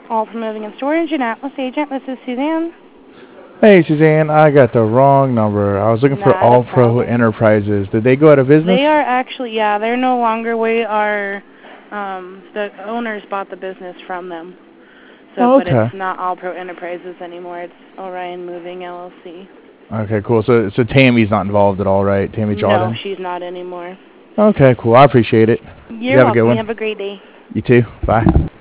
All for Moving and Storage, and Atlas Agent. This is Suzanne. Hey, Suzanne, I got the wrong number. I was looking for Not a All Pro problem. Enterprises. Did they go out of business? They are actually, yeah, they're no longer. We are, the owners bought the business from them. So, Oh, but okay. it's not All Pro Enterprises anymore. It's Orion Moving LLC. Okay, cool. So Tammy's not involved at all, right? Tammy No, Jordan? she's not anymore. Okay, cool. I appreciate it. You You're have a good welcome. You one. have a great day. You too. Bye.